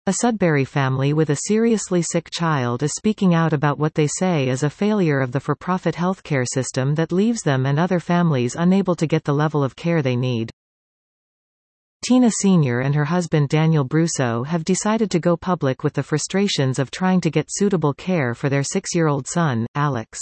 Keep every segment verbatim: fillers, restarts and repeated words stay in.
A Sudbury family with a seriously sick child is speaking out about what they say is a failure of the for-profit healthcare system that leaves them and other families unable to get the level of care they need. Tina Senior and her husband Daniel Brusso have decided to go public with the frustrations of trying to get suitable care for their six-year-old son, Alex.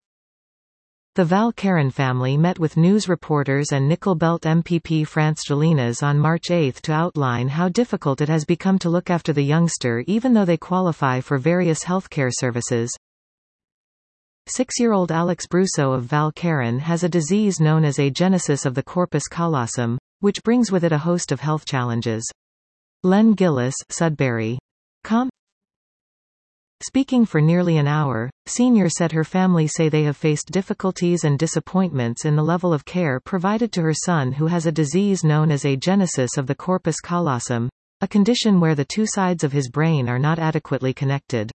The Val Caron family met with news reporters and Nickel Belt M P P France Gélinas on March eighth to outline how difficult it has become to look after the youngster even though they qualify for various healthcare services. Six-year-old Alex Brusso of Val Caron has a disease known as agenesis of the corpus callosum, which brings with it a host of health challenges. Len Gillis, Sudbury. Com. Speaking for nearly an hour, Senior said her family say they have faced difficulties and disappointments in the level of care provided to her son who has a disease known as agenesis of the corpus callosum, a condition where the two sides of his brain are not adequately connected.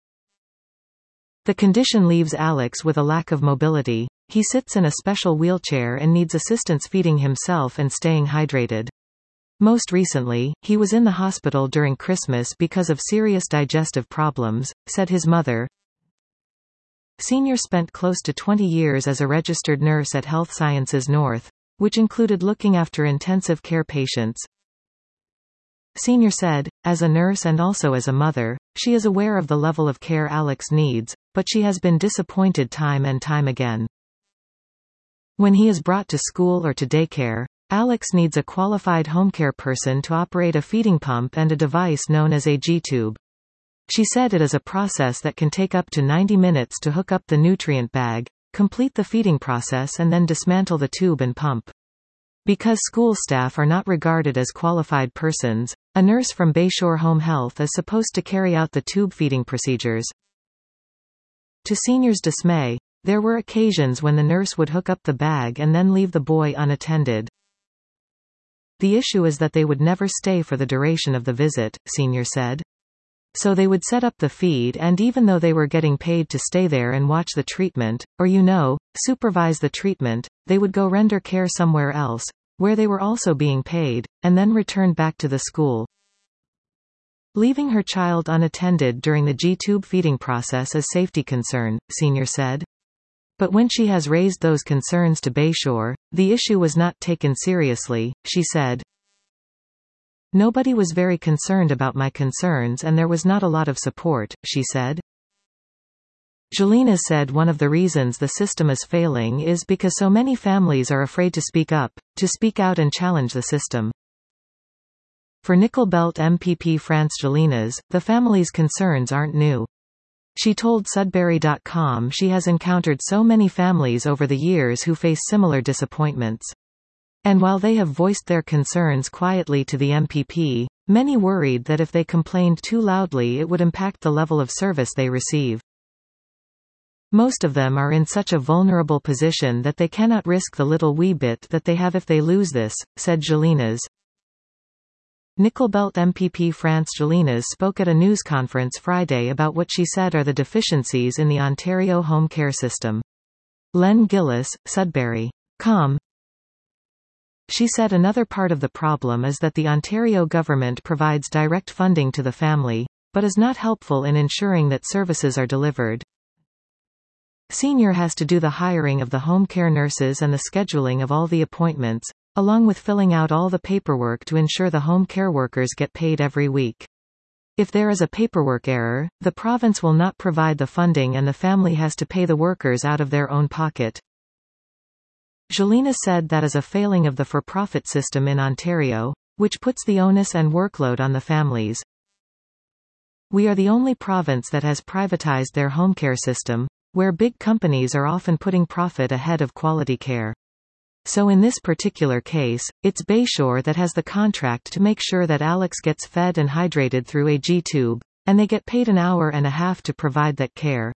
The condition leaves Alex with a lack of mobility. He sits in a special wheelchair and needs assistance feeding himself and staying hydrated. Most recently, he was in the hospital during Christmas because of serious digestive problems, said his mother. Senior spent close to twenty years as a registered nurse at Health Sciences North, which included looking after intensive care patients. Senior said, as a nurse and also as a mother, she is aware of the level of care Alex needs, but she has been disappointed time and time again. When he is brought to school or to daycare, Alex needs a qualified home care person to operate a feeding pump and a device known as a G-tube. She said it is a process that can take up to ninety minutes to hook up the nutrient bag, complete the feeding process and then dismantle the tube and pump. Because school staff are not regarded as qualified persons, a nurse from Bayshore Home Health is supposed to carry out the tube feeding procedures. To Senior's dismay, there were occasions when the nurse would hook up the bag and then leave the boy unattended. The issue is that they would never stay for the duration of the visit, Senior said. So they would set up the feed and even though they were getting paid to stay there and watch the treatment, or you know, supervise the treatment, they would go render care somewhere else, where they were also being paid, and then return back to the school. Leaving her child unattended during the G-tube feeding process is safety concern, Senior said. But when she has raised those concerns to Bayshore, the issue was not taken seriously, she said. Nobody was very concerned about my concerns and there was not a lot of support, she said. Gélinas said one of the reasons the system is failing is because so many families are afraid to speak up, to speak out and challenge the system. For Nickel Belt M P P France Gélinas, the family's concerns aren't new. She told Sudbury dot com she has encountered so many families over the years who face similar disappointments. And while they have voiced their concerns quietly to the M P P, many worried that if they complained too loudly it would impact the level of service they receive. Most of them are in such a vulnerable position that they cannot risk the little wee bit that they have if they lose this, said Gélinas. Nickel Belt M P P France Gélinas spoke at a news conference Friday about what she said are the deficiencies in the Ontario home care system. Len Gillis, Sudbury. Com. She said another part of the problem is that the Ontario government provides direct funding to the family, but is not helpful in ensuring that services are delivered. Senior has to do the hiring of the home care nurses and the scheduling of all the appointments, along with filling out all the paperwork to ensure the home care workers get paid every week. If there is a paperwork error, the province will not provide the funding and the family has to pay the workers out of their own pocket. Gélinas said that is a failing of the for-profit system in Ontario, which puts the onus and workload on the families. We are the only province that has privatized their home care system, where big companies are often putting profit ahead of quality care. So in this particular case, it's Bayshore that has the contract to make sure that Alex gets fed and hydrated through a G-tube, and they get paid an hour and a half to provide that care.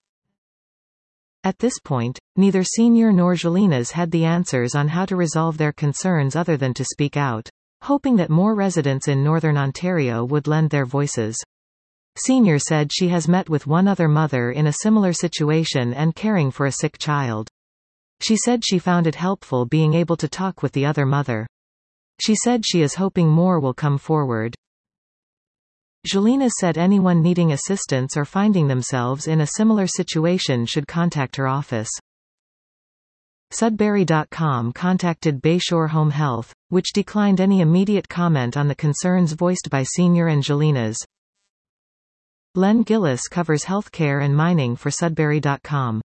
At this point, neither Senior nor Gélinas had the answers on how to resolve their concerns other than to speak out, hoping that more residents in Northern Ontario would lend their voices. Senior said she has met with one other mother in a similar situation and caring for a sick child. She said she found it helpful being able to talk with the other mother. She said she is hoping more will come forward. Jelena said anyone needing assistance or finding themselves in a similar situation should contact her office. Sudbury dot com contacted Bayshore Home Health, which declined any immediate comment on the concerns voiced by Senior and Jelena's. Len Gillis covers healthcare and mining for Sudbury dot com.